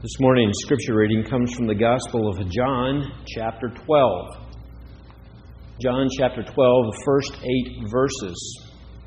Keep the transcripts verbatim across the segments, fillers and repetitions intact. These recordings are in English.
This morning's scripture reading comes from the Gospel of John, chapter twelve. John, chapter twelve, the first eight verses.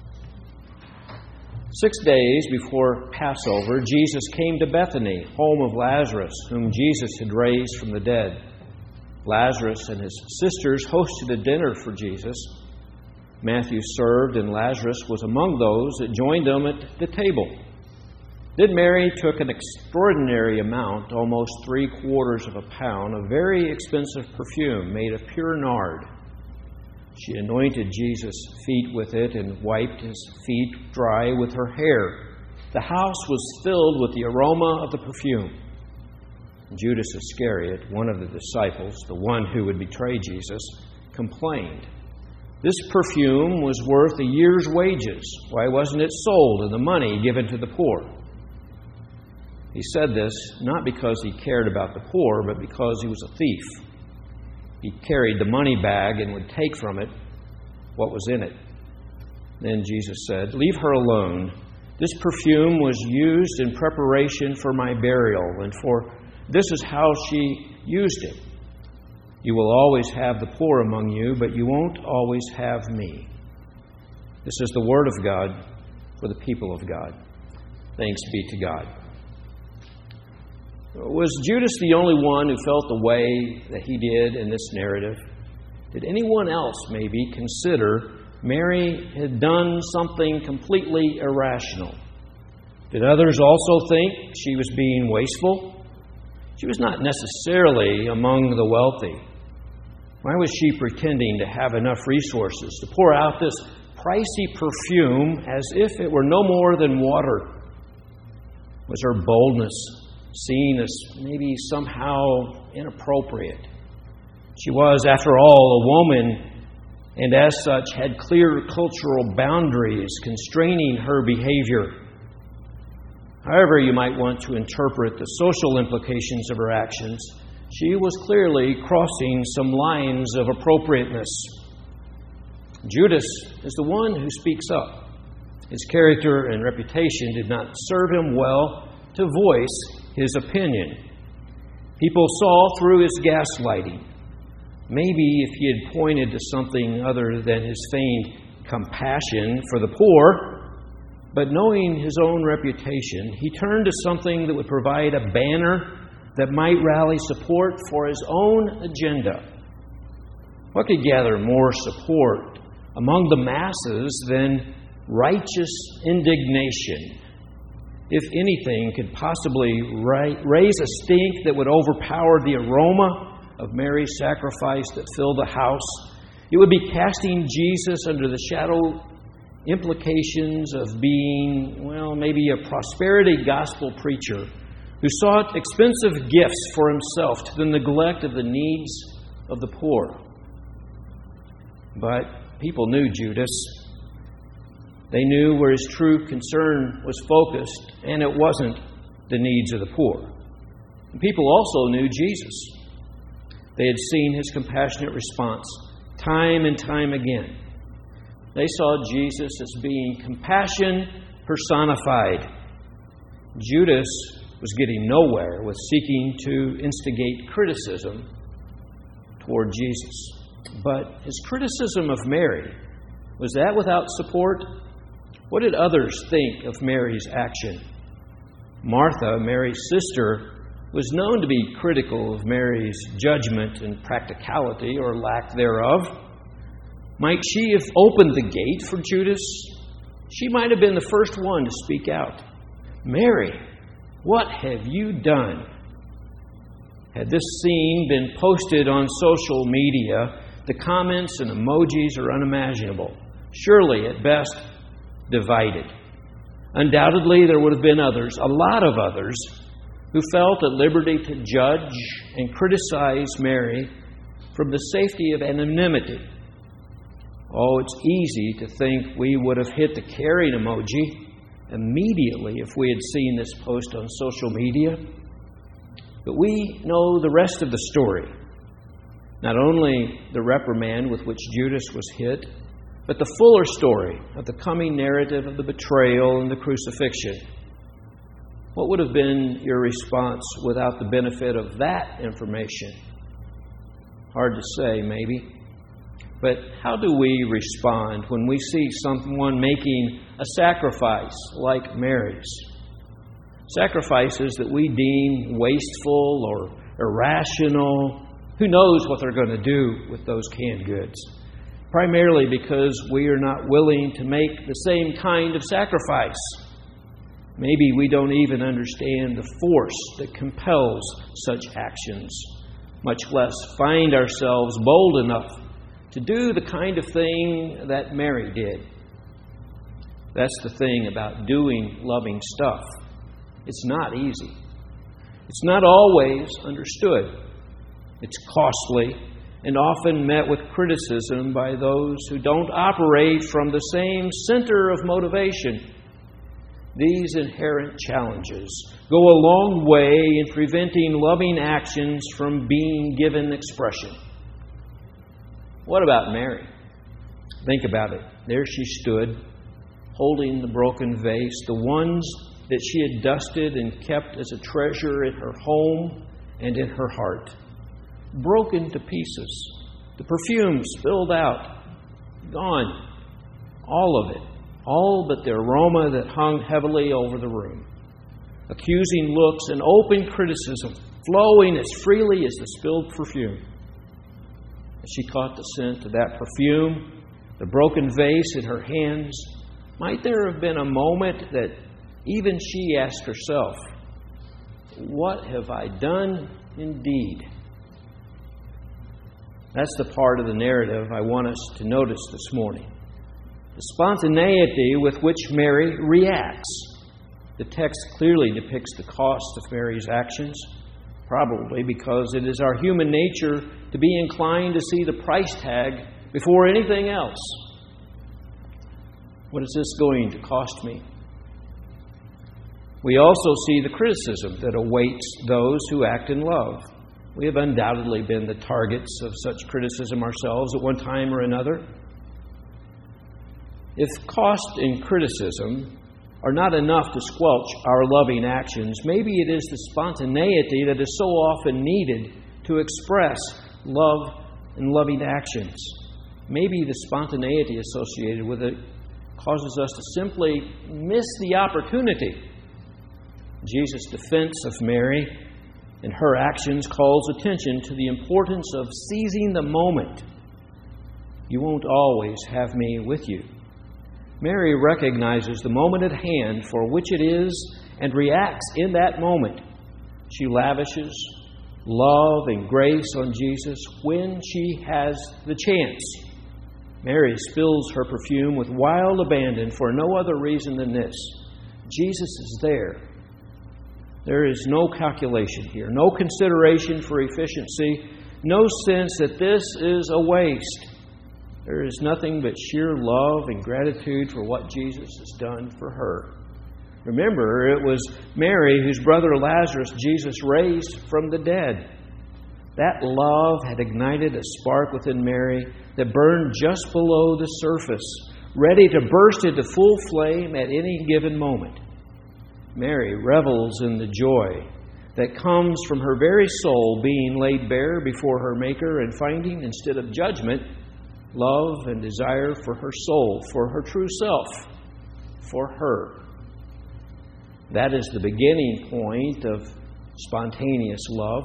Six days before Passover, Jesus came to Bethany, home of Lazarus, whom Jesus had raised from the dead. Lazarus and his sisters hosted a dinner for Jesus. Matthew served, and Lazarus was among those that joined them at the table. Then Mary took an extraordinary amount, almost three quarters of a pound, of very expensive perfume made of pure nard. She anointed Jesus' feet with it and wiped his feet dry with her hair. The house was filled with the aroma of the perfume. Judas Iscariot, one of the disciples, the one who would betray Jesus, complained. This perfume was worth a year's wages. Why wasn't it sold and the money given to the poor? He said this not because he cared about the poor, but because he was a thief. He carried the money bag and would take from it what was in it. Then Jesus said, "Leave her alone. This perfume was used in preparation for my burial, and for this is how she used it. You will always have the poor among you, but you won't always have me." This is the word of God for the people of God. Thanks be to God. Was Judas the only one who felt the way that he did in this narrative? Did anyone else maybe consider Mary had done something completely irrational? Did others also think she was being wasteful? She was not necessarily among the wealthy. Why was she pretending to have enough resources to pour out this pricey perfume as if it were no more than water? Was her boldness seen as maybe somehow inappropriate? She was, after all, a woman, and as such had clear cultural boundaries constraining her behavior. However you might want to interpret the social implications of her actions, she was clearly crossing some lines of appropriateness. Judas is the one who speaks up. His character and reputation did not serve him well to voice his opinion. People saw through his gaslighting. Maybe if he had pointed to something other than his feigned compassion for the poor, but knowing his own reputation, he turned to something that would provide a banner that might rally support for his own agenda. What could gather more support among the masses than righteous indignation? If anything could possibly raise a stink that would overpower the aroma of Mary's sacrifice that filled the house, it would be casting Jesus under the shadow implications of being, well, maybe a prosperity gospel preacher who sought expensive gifts for himself to the neglect of the needs of the poor. But people knew Judas. They knew where his true concern was focused, and it wasn't the needs of the poor. And people also knew Jesus. They had seen his compassionate response time and time again. They saw Jesus as being compassion personified. Judas was getting nowhere with seeking to instigate criticism toward Jesus. But his criticism of Mary, was that without support? What did others think of Mary's action? Martha, Mary's sister, was known to be critical of Mary's judgment and practicality or lack thereof. Might she have opened the gate for Judas? She might have been the first one to speak out. "Mary, what have you done?" Had this scene been posted on social media, the comments and emojis are unimaginable. Surely, at best, divided. Undoubtedly, there would have been others, a lot of others, who felt at liberty to judge and criticize Mary from the safety of anonymity. Oh, it's easy to think we would have hit the caring emoji immediately if we had seen this post on social media. But we know the rest of the story. Not only the reprimand with which Judas was hit, but the fuller story of the coming narrative of the betrayal and the crucifixion. What would have been your response without the benefit of that information? Hard to say, maybe. But how do we respond when we see someone making a sacrifice like Mary's? Sacrifices that we deem wasteful or irrational. Who knows what they're going to do with those canned goods? Primarily because we are not willing to make the same kind of sacrifice. Maybe we don't even understand the force that compels such actions, much less find ourselves bold enough to do the kind of thing that Mary did. That's the thing about doing loving stuff. It's not easy. It's not always understood. It's costly and often met with criticism by those who don't operate from the same center of motivation. These inherent challenges go a long way in preventing loving actions from being given expression. What about Mary? Think about it. There she stood, holding the broken vase, the ones that she had dusted and kept as a treasure in her home and in her heart. Broken to pieces. The perfume spilled out. Gone. All of it. All but the aroma that hung heavily over the room. Accusing looks and open criticism flowing as freely as the spilled perfume. As she caught the scent of that perfume, the broken vase in her hands, might there have been a moment that even she asked herself, "What have I done indeed?" That's the part of the narrative I want us to notice this morning. The spontaneity with which Mary reacts. The text clearly depicts the cost of Mary's actions, probably because it is our human nature to be inclined to see the price tag before anything else. What is this going to cost me? We also see the criticism that awaits those who act in love. We have undoubtedly been the targets of such criticism ourselves at one time or another. If cost and criticism are not enough to squelch our loving actions, maybe it is the spontaneity that is so often needed to express love and loving actions. Maybe the spontaneity associated with it causes us to simply miss the opportunity. Jesus' defense of Mary and her actions calls attention to the importance of seizing the moment. You won't always have me with you. Mary recognizes the moment at hand for which it is and reacts in that moment. She lavishes love and grace on Jesus when she has the chance. Mary spills her perfume with wild abandon for no other reason than this. Jesus is there. There is no calculation here, no consideration for efficiency, no sense that this is a waste. There is nothing but sheer love and gratitude for what Jesus has done for her. Remember, it was Mary whose brother Lazarus Jesus raised from the dead. That love had ignited a spark within Mary that burned just below the surface, ready to burst into full flame at any given moment. Mary revels in the joy that comes from her very soul being laid bare before her Maker and finding, instead of judgment, love and desire for her soul, for her true self, for her. That is the beginning point of spontaneous love.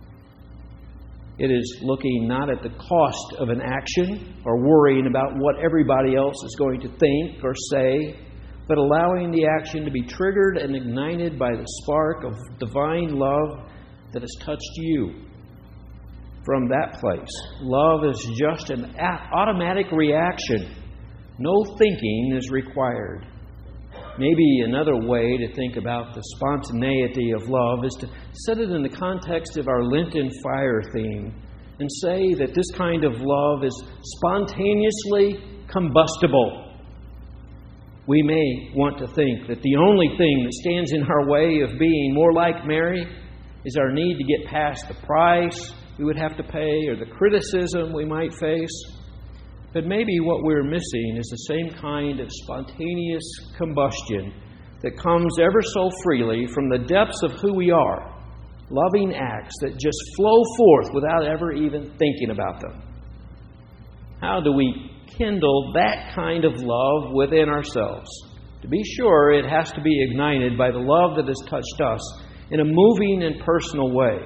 It is looking not at the cost of an action or worrying about what everybody else is going to think or say, but allowing the action to be triggered and ignited by the spark of divine love that has touched you. From that place, love is just an automatic reaction. No thinking is required. Maybe another way to think about the spontaneity of love is to set it in the context of our Lenten fire theme and say that this kind of love is spontaneously combustible. We may want to think that the only thing that stands in our way of being more like Mary is our need to get past the price we would have to pay or the criticism we might face. But maybe what we're missing is the same kind of spontaneous combustion that comes ever so freely from the depths of who we are. Loving acts that just flow forth without ever even thinking about them. How do we kindle that kind of love within ourselves? To be sure, it has to be ignited by the love that has touched us in a moving and personal way.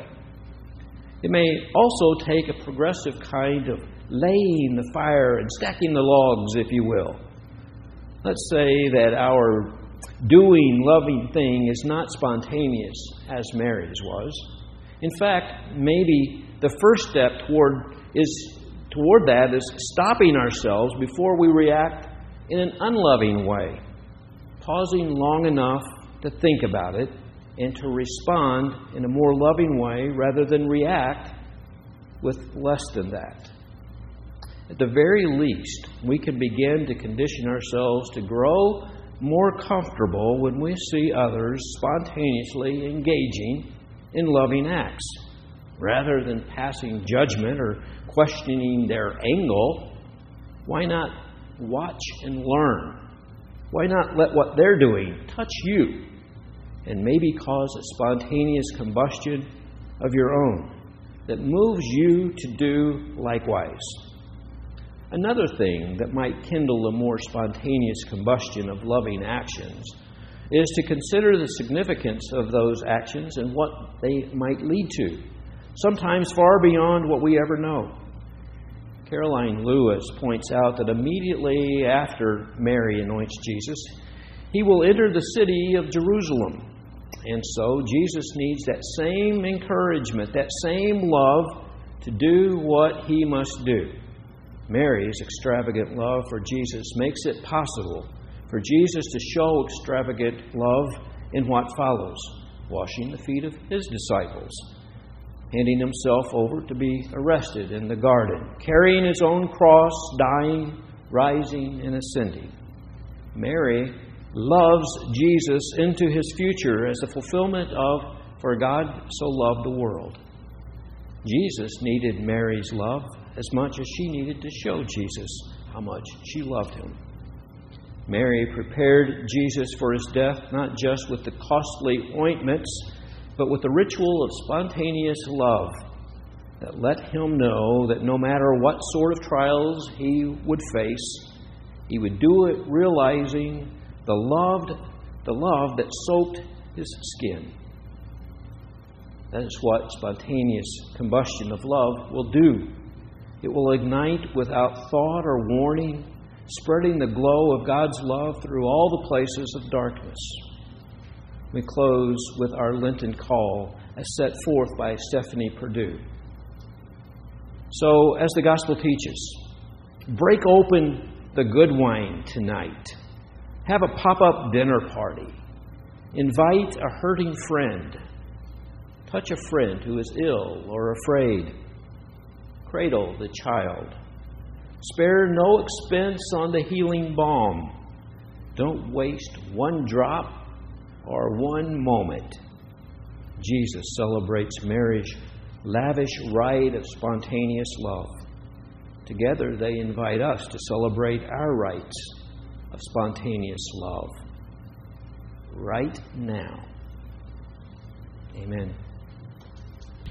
It may also take a progressive kind of laying the fire and stacking the logs, if you will. Let's say that our doing, loving thing is not spontaneous as Mary's was. In fact, maybe the first step toward is toward that is stopping ourselves before we react in an unloving way, pausing long enough to think about it and to respond in a more loving way rather than react with less than that. At the very least, we can begin to condition ourselves to grow more comfortable when we see others spontaneously engaging in loving acts. Rather than passing judgment or questioning their angle, why not watch and learn? Why not let what they're doing touch you and maybe cause a spontaneous combustion of your own that moves you to do likewise? Another thing that might kindle a more spontaneous combustion of loving actions is to consider the significance of those actions and what they might lead to, sometimes far beyond what we ever know. Caroline Lewis points out that immediately after Mary anoints Jesus, he will enter the city of Jerusalem. And so Jesus needs that same encouragement, that same love to do what he must do. Mary's extravagant love for Jesus makes it possible for Jesus to show extravagant love in what follows, washing the feet of his disciples, handing himself over to be arrested in the garden, carrying his own cross, dying, rising, and ascending. Mary loves Jesus into his future as the fulfillment of, for God so loved the world. Jesus needed Mary's love as much as she needed to show Jesus how much she loved him. Mary prepared Jesus for his death not just with the costly ointments, but with the ritual of spontaneous love that let him know that no matter what sort of trials he would face, he would do it realizing the loved, the love that soaked his skin. That is what spontaneous combustion of love will do. It will ignite without thought or warning, spreading the glow of God's love through all the places of darkness. We close with our Lenten call as set forth by Stephanie Perdue. So, as the Gospel teaches, break open the good wine tonight. Have a pop-up dinner party. Invite a hurting friend. Touch a friend who is ill or afraid. Cradle the child. Spare no expense on the healing balm. Don't waste one drop or one moment. Jesus celebrates Mary's lavish rite of spontaneous love. Together they invite us to celebrate our rites of spontaneous love right now. Amen.